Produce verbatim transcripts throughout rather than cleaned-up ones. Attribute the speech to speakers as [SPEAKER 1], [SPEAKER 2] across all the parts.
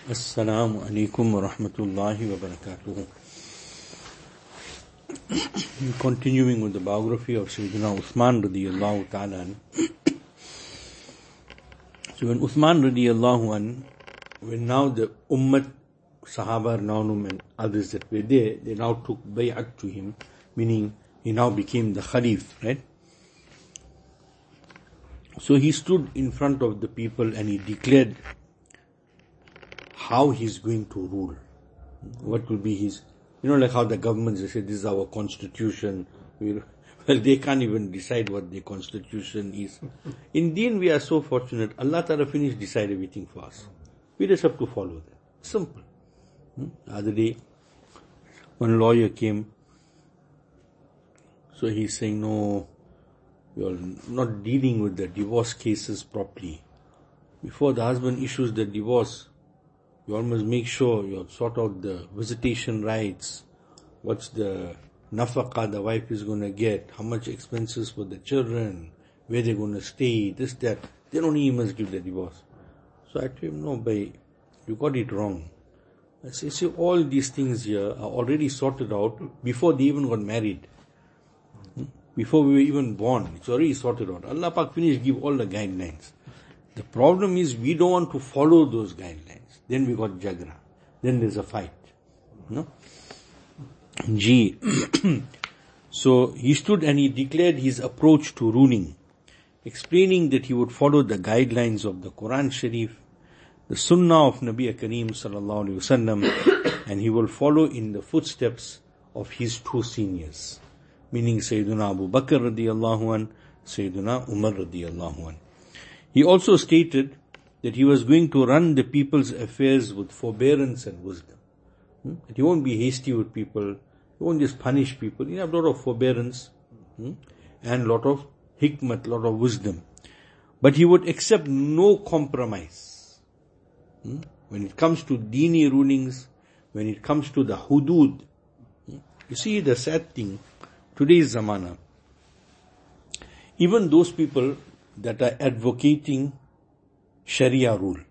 [SPEAKER 1] Assalamu alaikum wa rahmatullahi wa barakatuh. Continuing with the biography of Sayyidina Uthman radiyallahu ta'ala an. So when Uthman radiyallahu an, when now the Ummat, Sahaba, Naunum and others that were there, they now took bay'at to him, meaning he now became the Khalif, right? So he stood in front of the people and he declared how he's going to rule. What will be his, you know, like how the governments, they say, this is our constitution. Well, they can't even decide what their constitution is. In Deen, we are so fortunate. Allah Ta'ala finished decide everything for us. We just have to follow that. Simple. Hmm? The other day, one lawyer came. So he's saying, no, you're not dealing with the divorce cases properly. Before the husband issues the divorce, you all must make sure you sort out the visitation rights, what's the nafaqah the wife is going to get, how much expenses for the children, where they're going to stay, this, that. Then only he must give the divorce. So I told him, no, bhai, you got it wrong. I say, see, all these things here are already sorted out before they even got married. Before we were even born, it's already sorted out. Allah Pak finished, give all the guidelines. The problem is we don't want to follow those guidelines. Then we got jagra. Then there's a fight. No? G. So he stood and he declared his approach to ruling, explaining that he would follow the guidelines of the Quran Sharif, the Sunnah of Nabi Kareem sallallahu alaihi wasallam, and he will follow in the footsteps of his two seniors, meaning Sayyiduna Abu Bakr radiyallahu an, Sayyiduna Umar radiyallahu an. He also stated that he was going to run the people's affairs with forbearance and wisdom. Hmm? That he won't be hasty with people, he won't just punish people. He have a lot of forbearance hmm? and a lot of hikmat, a lot of wisdom. But he would accept no compromise. Hmm? When it comes to dini rulings, when it comes to the hudud, hmm? you see the sad thing, today's zamana, even those people that are advocating Sharia rule.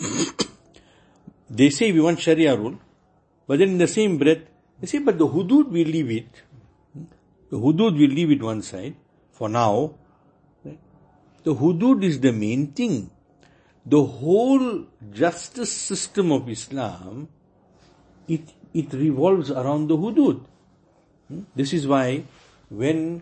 [SPEAKER 1] They say we want Sharia rule, but then in the same breath, they say, but the hudud we leave it. The hudud we leave it one side, for now. Right? The hudud is the main thing. The whole justice system of Islam, it, it revolves around the hudud. This is why when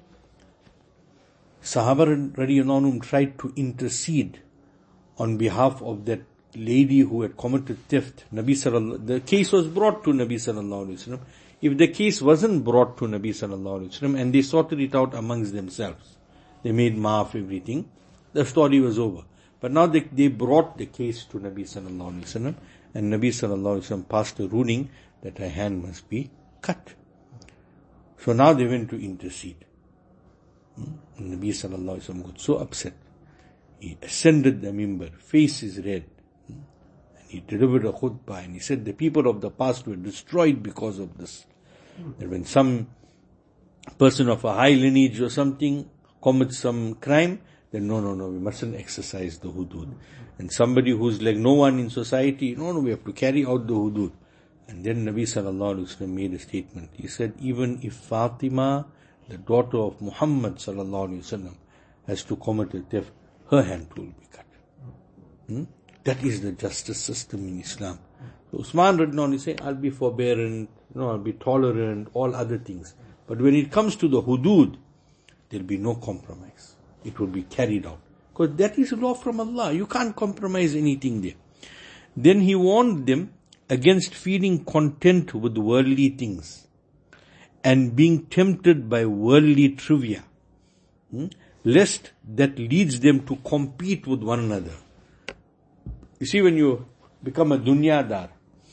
[SPEAKER 1] Sahaba radiyallahu anhum tried to intercede on behalf of that lady who had committed theft, Nabi sallallahu, the case was brought to Nabi sallallahu alaihi wasallam. If the case wasn't brought to Nabi sallallahu alaihi wasallam and they sorted it out amongst themselves, they made maaf everything, the story was over. But now they, they brought the case to Nabi sallallahu alaihi wasallam, and Nabi sallallahu alaihi wasallam passed a ruling that her hand must be cut. So now they went to intercede. And Nabi sallallahu alaihi wasallam got so upset. He ascended the mimbar, face is red, and he delivered a khutbah, and he said the people of the past were destroyed because of this. That when some person of a high lineage or something commits some crime, then no, no, no, we mustn't exercise the hudud. And somebody who's like no one in society, no, no, we have to carry out the hudud. And then Nabi sallallahu alaihi wasallam made a statement. He said, even if Fatima, the daughter of Muhammad sallallahu alaihi wasallam, has to commit a theft, her hand will be cut. Hmm? That is the justice system in Islam. So Usman radhiyallahu anhu say, I'll be forbearant, you know, I'll be tolerant, all other things. But when it comes to the hudud, there'll be no compromise. It will be carried out. Because that is law from Allah. You can't compromise anything there. Then he warned them against feeling content with worldly things and being tempted by worldly trivia. Hmm? Lest that leads them to compete with one another. You see, when you become a dunyadar,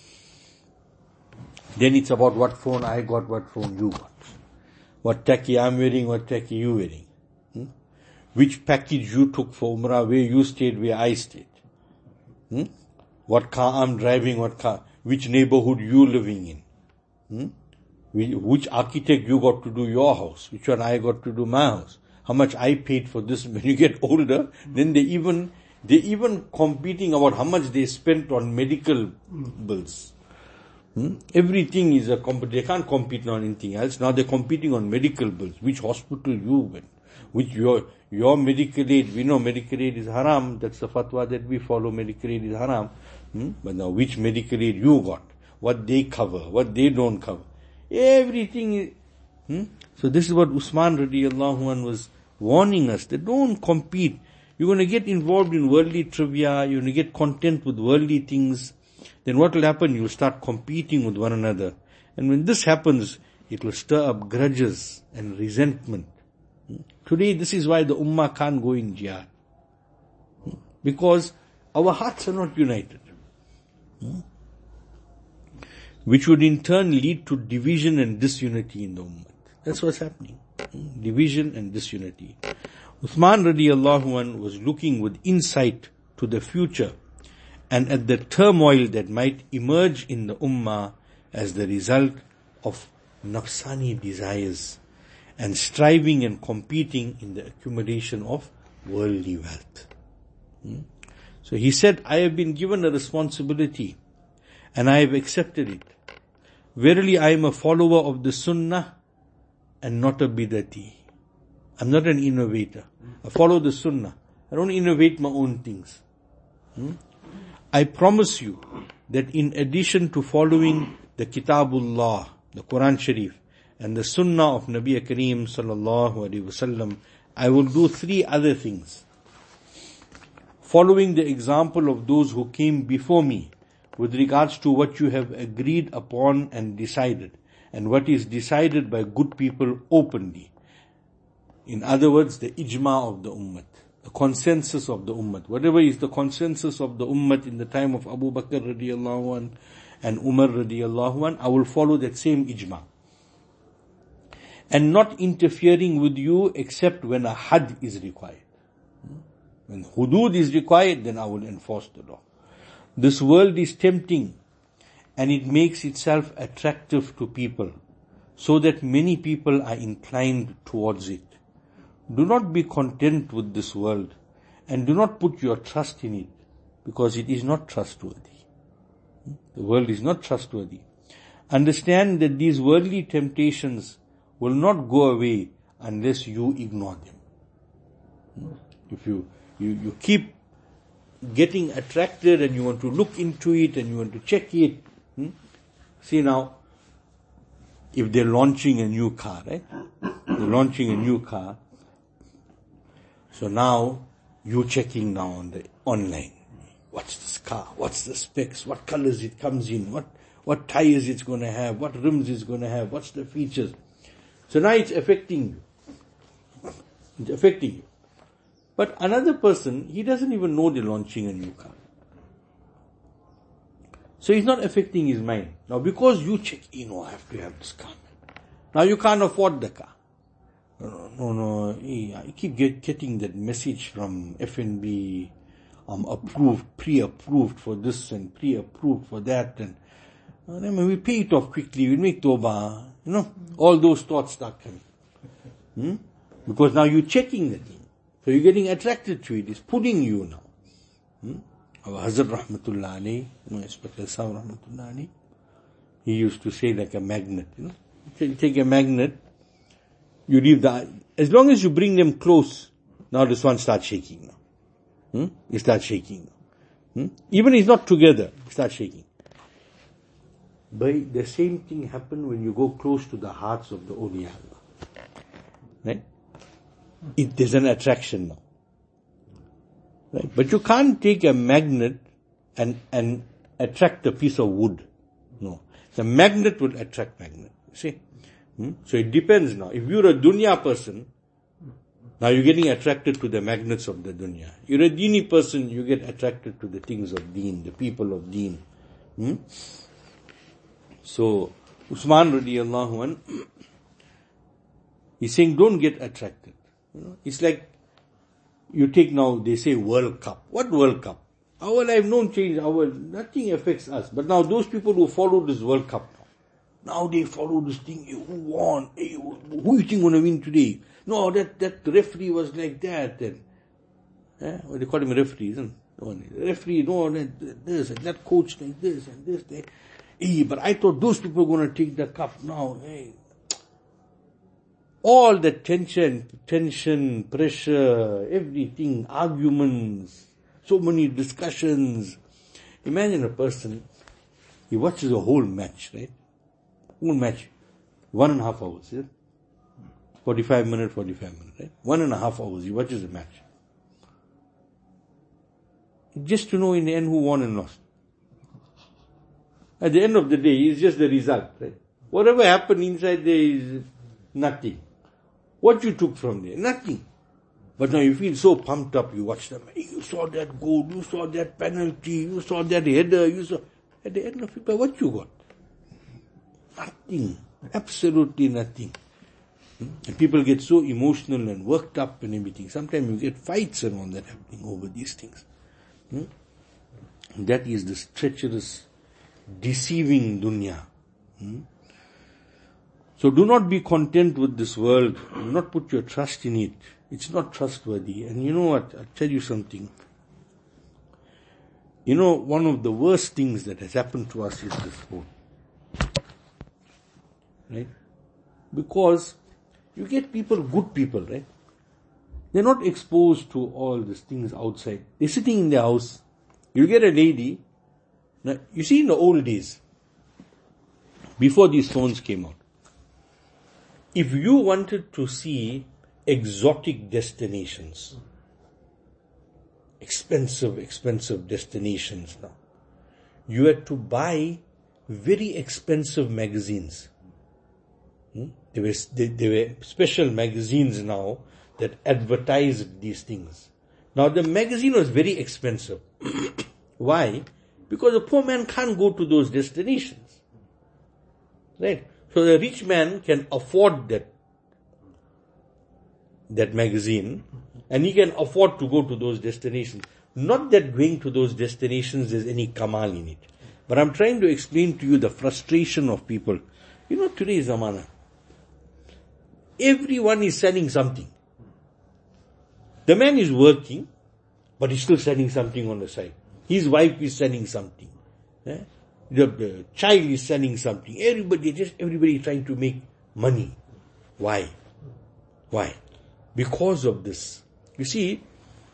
[SPEAKER 1] then it's about what phone I got, what phone you got. What tacky I'm wearing, what tacky you wearing. Hmm? Which package you took for Umrah, where you stayed, where I stayed. Hmm? What car I'm driving, what car, which neighborhood you living in. Hmm? Which architect you got to do your house, which one I got to do my house. How much I paid for this. When you get older, then they even They're even competing about how much they spent on medical bills. Hmm? Everything is a competition. They can't compete on anything else. Now they're competing on medical bills. Which hospital you went? Which your your medical aid? We know medical aid is haram. That's the fatwa that we follow. Medical aid is haram. Hmm? But now which medical aid you got? What they cover? What they don't cover? Everything is... Hmm? So this is what Usman radiallahu anhu was warning us. That don't compete. You're going to get involved in worldly trivia. You're going to get content with worldly things. Then what will happen? You'll start competing with one another. And when this happens, it will stir up grudges and resentment. Today, this is why the ummah can't go in jihad. Because our hearts are not united. Which would in turn lead to division and disunity in the ummah. That's what's happening. Division and disunity. Uthman radiallahu anhu was looking with insight to the future and at the turmoil that might emerge in the ummah as the result of nafsani desires and striving and competing in the accumulation of worldly wealth. Hmm? So he said, I have been given a responsibility and I have accepted it. Verily I am a follower of the sunnah and not a bidati. I'm not an innovator. I follow the sunnah. I don't innovate my own things. Hmm? I promise you that in addition to following the Kitabullah, the Quran Sharif, and the Sunnah of Nabi Kareem sallallahu alaihi wasallam, I will do three other things. Following the example of those who came before me with regards to what you have agreed upon and decided, and what is decided by good people openly. In other words, the ijma of the ummah, the consensus of the ummah. Whatever is the consensus of the ummah in the time of Abu Bakr radiallahu anh and Umar radiallahu anh, I will follow that same ijma. And not interfering with you except when a had is required. When hudud is required, then I will enforce the law. This world is tempting and it makes itself attractive to people so that many people are inclined towards it. Do not be content with this world and do not put your trust in it because it is not trustworthy. The world is not trustworthy. Understand that these worldly temptations will not go away unless you ignore them. If you, you, you keep getting attracted and you want to look into it and you want to check it. Hmm? See now, if they're launching a new car, right? They're launching a new car. So now, you're checking now on the online. What's this car? What's the specs? What colors it comes in? What, what tires it's going to have? What rims it's going to have? What's the features? So now it's affecting you. It's affecting you. But another person, he doesn't even know they're launching a new car. So it's not affecting his mind. Now because you check, you know, I have to have this car. Now you can't afford the car. No, no, no. I keep get, getting that message from F N B. I'm approved, pre-approved for this and pre-approved for that. And, and then when we pay it off quickly, we make tawbah. You know, all those thoughts start coming. Hmm? Because now you're checking the thing. So you're getting attracted to it. It's pulling you now. Hmm? Our Hazrat Rahmatullah alayhi, Inspector Sahib Rahmatullah alayhi, he used to say like a magnet, you know. You take a magnet, you leave the, as long as you bring them close, now this one starts shaking now. Hmm? It starts shaking now. Hmm? Even if it's not together, it starts shaking. But the same thing happens when you go close to the hearts of the awliya. Right? It, there's an attraction now. Right? But you can't take a magnet and, and attract a piece of wood. No. The magnet will attract magnet. See? Hmm? So it depends now. If you're a dunya person, now you're getting attracted to the magnets of the dunya. You're a deeni person, you get attracted to the things of deen, the people of deen. Hmm? So, Usman radiallahu anh, he's saying don't get attracted. You know, it's like, you take now, they say World Cup. What World Cup? Our life don't change, our, nothing affects us. But now those people who follow this World Cup now, now they follow this thing, hey, who won? Hey, who, who you think going to win today? No, that, that referee was like that. And, Eh? Well, they call him referee, isn't it? Referee, no, this and that coach like this and this. They, hey, but I thought those people were going to take the cup now. Hey. All the tension, tension, pressure, everything, arguments, so many discussions. Imagine a person, he watches a whole match, right? Whole match, one and a half hours, yeah? forty-five minutes, forty-five minutes, right? One and a half hours, he watches a match. Just to know in the end who won and lost. At the end of the day, it's just the result, right? Whatever happened inside there is nothing. What you took from there? Nothing. But now you feel so pumped up, you watch them. You saw that goal, you saw that penalty, you saw that header, you saw... At the end of it, what you got? Nothing. Absolutely nothing. And people get so emotional and worked up and everything. Sometimes you get fights and all that happening over these things. Hmm? That is this treacherous, deceiving dunya. Hmm? So do not be content with this world. Do not put your trust in it. It's not trustworthy. And you know what? I'll tell you something. You know, one of the worst things that has happened to us is this phone. Right? Because you get people, good people, right? They're not exposed to all these things outside. They're sitting in their house. You get a lady. Now, you see in the old days, before these phones came out, if you wanted to see exotic destinations, expensive, expensive destinations now, you had to buy very expensive magazines. Hmm? There were, there, there were special magazines now that advertised these things. Now the magazine was very expensive. Why? Because a poor man can't go to those destinations. Right? So the rich man can afford that, that magazine, and he can afford to go to those destinations. Not that going to those destinations there's any kamal in it. But I'm trying to explain to you the frustration of people. You know, today's zamana, everyone is selling something. The man is working, but he's still selling something on the side. His wife is selling something. Eh? The, the child is selling something. Everybody, just everybody trying to make money. Why? Why? Because of this. You see,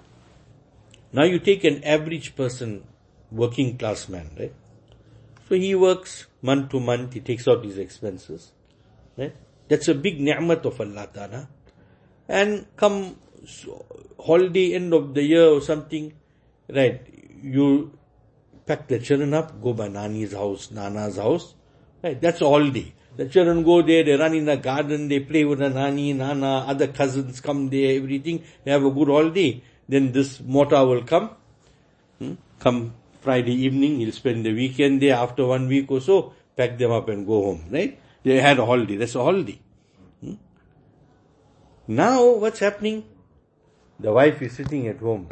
[SPEAKER 1] now you take an average person, working class man, right? So he works month to month, he takes out his expenses, right? That's a big ni'mat of Allah Ta'ala. And come holiday, end of the year or something, right, you pack the children up, go by Nani's house, Nana's house, right, that's a holiday. The children go there, they run in the garden, they play with the Nani, Nana, other cousins come there, everything, they have a good holiday. Then this mortar will come, hmm? come Friday evening, he'll spend the weekend there, after one week or so, pack them up and go home, right? They had a holiday, that's a holiday. Hmm? Now, what's happening? The wife is sitting at home.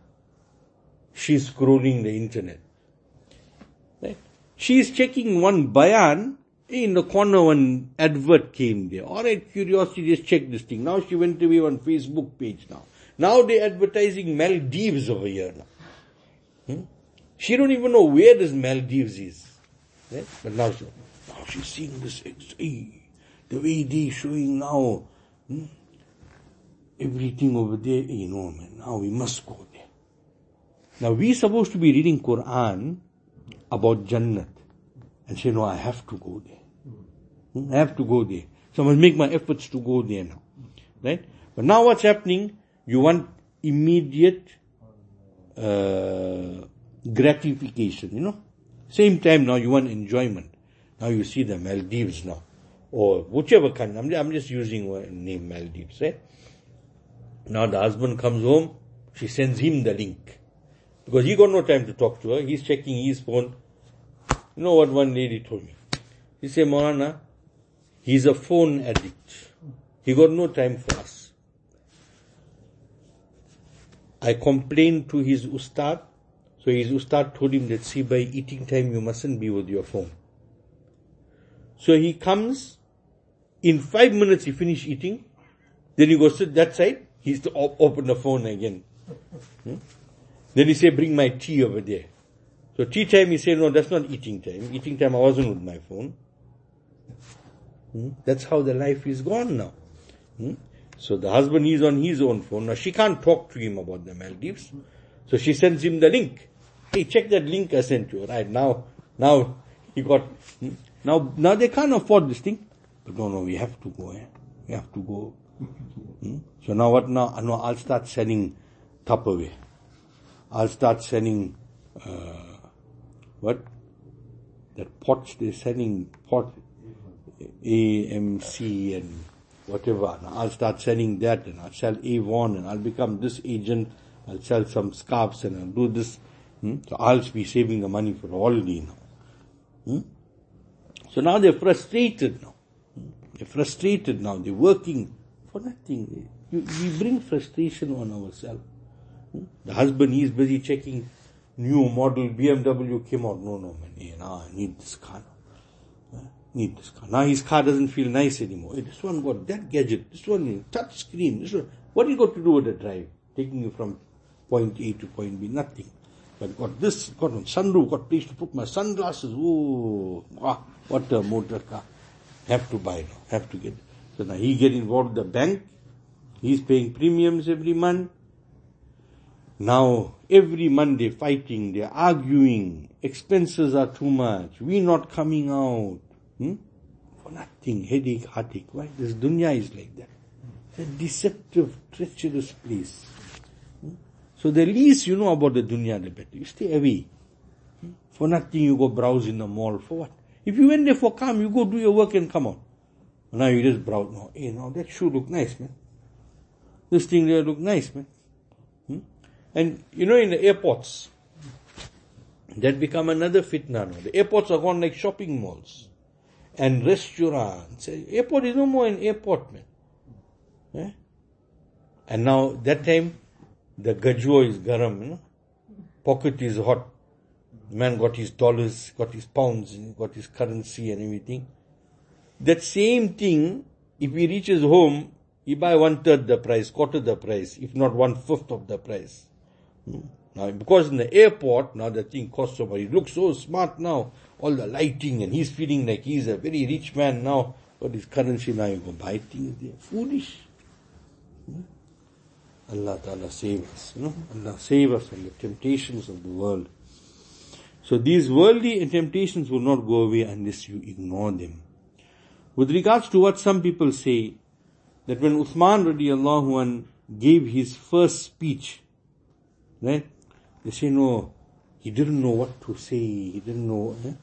[SPEAKER 1] She's scrolling the internet. Right? She's checking one bayan, in the corner one advert came there. Alright, curiosity, just check this thing. Now she went away on Facebook page now. Now they're advertising Maldives over here now. Hmm? She don't even know where this Maldives is. Right? But now, she, now she's seeing this, hey, the way they're showing now, hmm? everything over there, you know, man, now we must go there. Now we're supposed to be reading Quran about Jannat. And say, no, I have to go there. Hmm? I have to go there. So I must make my efforts to go there now. Right? But now what's happening? You want immediate uh, gratification, you know. Same time now you want enjoyment. Now you see the Maldives now. Or whichever country. I'm, I'm just using the name Maldives, right? Now the husband comes home, she sends him the link. Because he got no time to talk to her. He's checking his phone. You know what one lady told me? She said, Maulana, he's a phone addict. He got no time for us. I complained to his ustad. So his ustad told him that, see, by eating time you mustn't be with your phone. So he comes, in five minutes he finish eating, then he goes to that side, he's to op- open the phone again. Hmm? Then he say, bring my tea over there. So tea time, he say, no, that's not eating time. Eating time, I wasn't with my phone. Hmm? That's how the life is gone now. Hmm? So the husband is on his own phone. Now she can't talk to him about the Maldives. So she sends him the link. Hey, check that link I sent you. Right now, now he got, hmm? now, now they can't afford this thing. But no, no, we have to go. Eh? We have to go. Hmm? So now what now? No, I'll start selling Tupperware. I'll start selling, uh, what? That pots, they're selling pot, A M C and whatever. Now I'll start selling that and I'll sell Avon and I'll become this agent. I'll sell some scarves and I'll do this. Hmm? So I'll be saving the money for holiday now. Hmm? So now they're frustrated now. Hmm? They're frustrated now. They're working for nothing. You, we bring frustration on ourselves. Hmm? The husband, he's busy checking new model B M W came out. No, no, man. Hey, now I need this car now. Huh? Need this car. Now his car doesn't feel nice anymore. Hey, this one got that gadget. This one touch screen. This one. What you got to do with the drive? Taking you from point A to point B. Nothing. But got this, got one sunroof, got place to put my sunglasses. Oh, ah, what a motor car. Have to buy now. Have to get. So now he get involved with the bank. He's paying premiums every month. Now, every month they're fighting, they're arguing, expenses are too much, we're not coming out. Hmm? For nothing, headache, heartache. Why? This dunya is like that. It's a deceptive, treacherous place. Hmm? So the least you know about the dunya, the better. You stay away. Hmm? For nothing you go browse in the mall. For what? If you went there for calm, you go do your work and come out. Now you just browse. No, hey, now that shoe look nice, man. This thing there look nice, man. Hmm? And you know, in the airports, that become another fitna now. The airports are gone like shopping malls and restaurants. Airport is no more an airport, man. Eh? And now that time, the gajwa is garam, you know? Pocket is hot. The man got his dollars, got his pounds, got his currency and everything. That same thing, if he reaches home, he buy one third the price, quarter the price, if not one fifth of the price. Hmm. Now, because in the airport, now the thing costs so much. He looks so smart now, all the lighting, and he's feeling like he's a very rich man now. But his currency now, you go buy things there. Foolish. Hmm. Allah Ta'ala save us. You know? Allah save us from the temptations of the world. So these worldly temptations will not go away unless you ignore them. With regards to what some people say, that when Uthman radiallahu anh gave his first speech, right? They say, no, he didn't know what to say, he didn't know. Eh?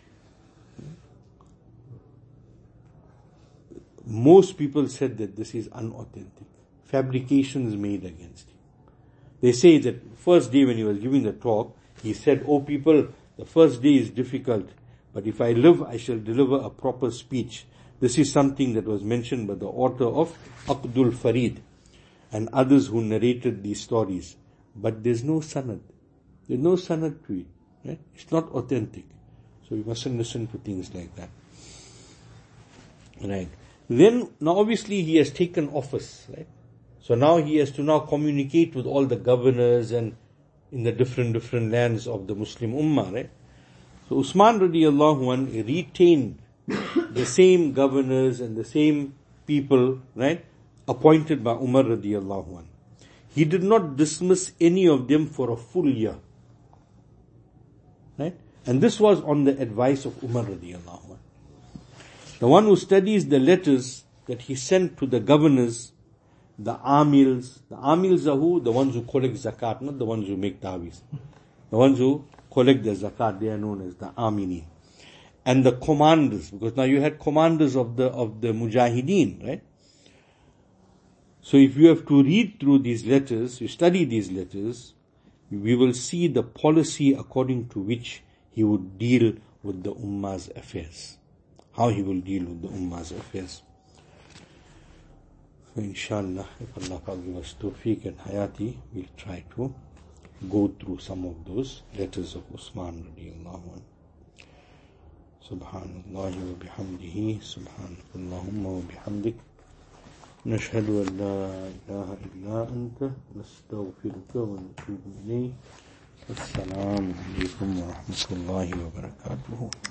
[SPEAKER 1] Most people said that this is unauthentic. Fabrications made against him. They say that first day when he was giving the talk, he said, oh people, the first day is difficult, but if I live, I shall deliver a proper speech. This is something that was mentioned by the author of Aqdul Farid and others who narrated these stories. But there's no sanad. There's no sanad to it. Right? It's not authentic. So we mustn't listen to things like that. Right. Then, now obviously he has taken office. Right. So now he has to now communicate with all the governors and in the different, different lands of the Muslim Ummah. Right. So Usman radiallahu anh retained the same governors and the same people, right, appointed by Umar radiallahu anh. He did not dismiss any of them for a full year. Right? And this was on the advice of Umar radiallahu anh. The one who studies the letters that he sent to the governors, the amils, the amils are who? The ones who collect zakat, not the ones who make ta'weez. The ones who collect the zakat, they are known as the amilin. And the commanders, because now you had commanders of the of the mujahideen, right? So if you have to read through these letters, you study these letters, we will see the policy according to which he would deal with the ummah's affairs. How he will deal with the ummah's affairs. So inshallah, if Allah gives us tawfiq and hayati, we'll try to go through some of those letters of Usman radiallahu anh. Subhanallah wa bihamdihi, subhanakallahumma wa bihamdik. نشهد أن لا إله إلا أنت نستغفرك ونتوب إليك. السلام عليكم ورحمة الله وبركاته.